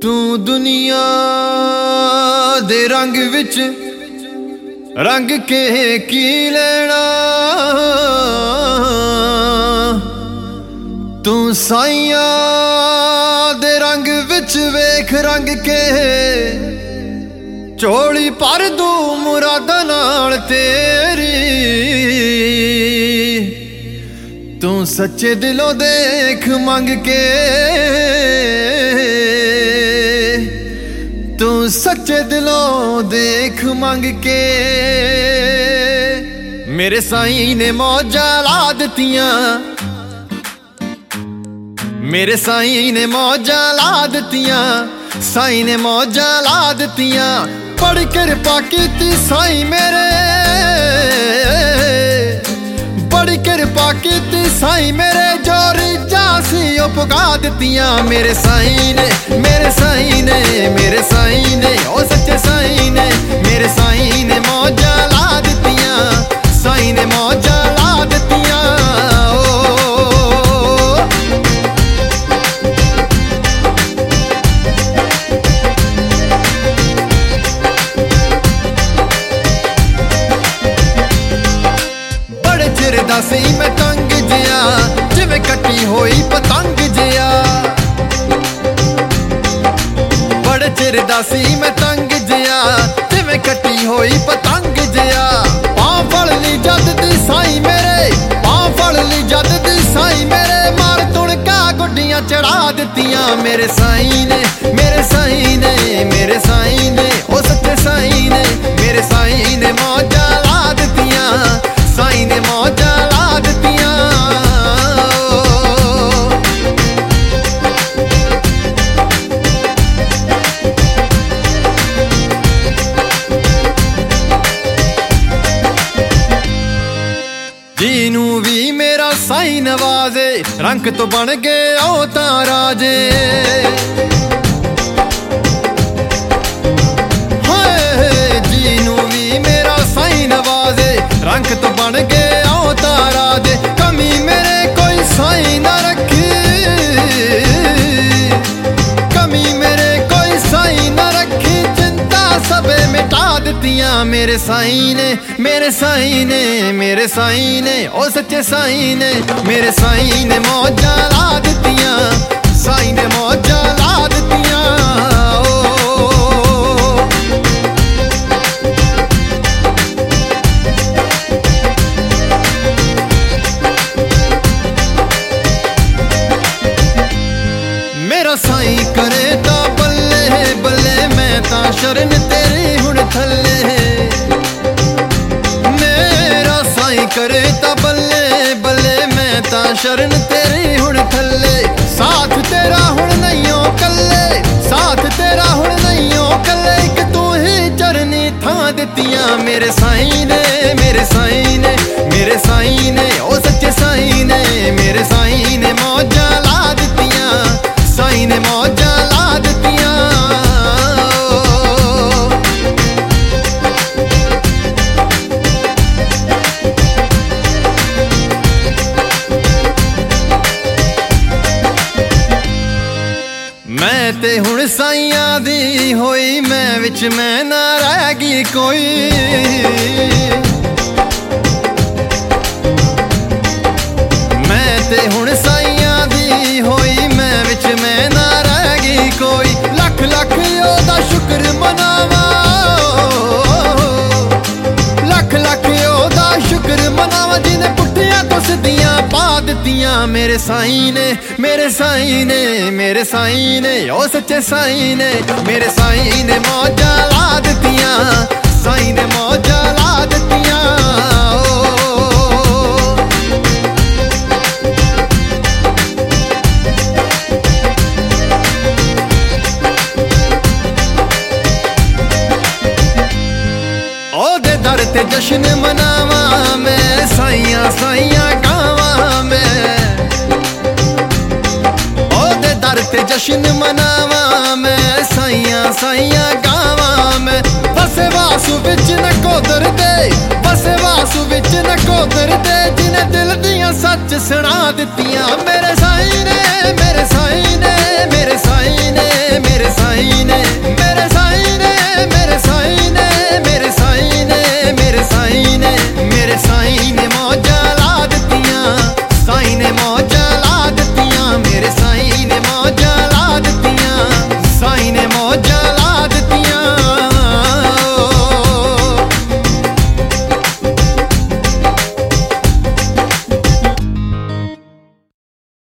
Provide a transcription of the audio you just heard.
तू दुनिया दे रंग विच रंग के की लेना, तू साइया दे रंग विच वेख रंग के चोली पर दू मुरादा नाल तेरी। तू सच्चे दिलों देख मंग के, तू सच्चे दिलों देख मंग के। मेरे साईं ने मौजा ला दित्तियां, मेरे साईं ने मौजा ला दित्तियां, साईं ने मौजा ला दित्तियां। बड़ी कृपा कीती साईं मेरे, बड़ी कृपा कीती साईं मेरे। जो रीझां सी ओ पुगा दित्तियां मेरे साईं ने, मेरे साईं ने, मेरे साईं ने, ओ सच्चे साईं ने। मेरे साईं ने मौजा ला दित्तियां, साईं ने मौजा ला दित्तियां। सी मैं तंग जिया जिवें कटी होई पतंग जिया, बड़े चिर दा सी मैं तंग जिया जिवें कटी होई पतंग जिया। पां फड़ ली जद दी साईं मेरे, पां फड़ ली जद दी साईं मेरे। मार तुणका गुड्डियां चढ़ा दित्तियां मेरे साईं ने, मेरे साईं ने, मेरे साईं ने, ओ सच्चे साईं ने। मेरे साईं ने मौजा ला दित्तियां, साईं ने मौजा ला दित्तियां। जीनू भी मेरा साईं नवाजे, रंग तो बन गए ओ तां राजे। हाय जीनू भी मेरा साईं नवाजे, रंग तो बन गए ओ तां राजे। कमी मेरे कोई साईं ना रखी, कमी मेरे कोई साईं ना रखी। चिंता सबे मिटा दित्तियां मेरे साईं ने, मेरे साईं ने, मेरे साईं ने, ओ सच्चे साईं ने। मेरे साईं ने मौजा ला दित्तियां, साईं ने मौजा ला दित्तियां। मेरा साईं करे तां बल्ले बल्ले, मैं तां शरण तेरी हुण थल्ले। मेरा साईं करे तां बल्ले बल्ले, मैं तां शरण तेरी हुण थल्ले। साथ तेरा हुण नहीं ओ कल्ले, साथ तेरा हुण नहीं ओ कल्ले। इक तू ही चरनी थां दित्तियां मेरे साईं ने, मेरे साईं ने, मेरे साईं ने, ओ सच्चे साईं ने। मेरे साईं ने मौजा ला दित्तियां, साईं ने मौजा ला दित्तियां। मैं ते हुण साईयां दी होई, मैं विच मैं ना रह गई कोई। मैं ते हुण साईयां दी होई, मैं विच मैं ना रह गई कोई। लख लख ओदा शुक्र मनावा, लख लख ओदा शुक्र मनावा। जिन्हें पुट्ठियां तो सिद्धियां पा दित्तियां मेरे साईं ने, मेरे साईं ने, मेरे साईं ने, ओ सच्चे साईं ने। मेरे साईं ने मौजा ला दित्तियां, साईं ने मौजा ला दित्तियां। दर ते जश्न मनावा मैं, साइयां साइयां गावा मैं। ओदे दर ते जश्न मनावा मैं, साइयां साइयां गावा मैं। बसे वासु विच नकोदर दे, बसे वासु विच नकोदर दे। जिन्हें दिल दियां सच सुना दित्तियां मेरे साईं ने, मेरे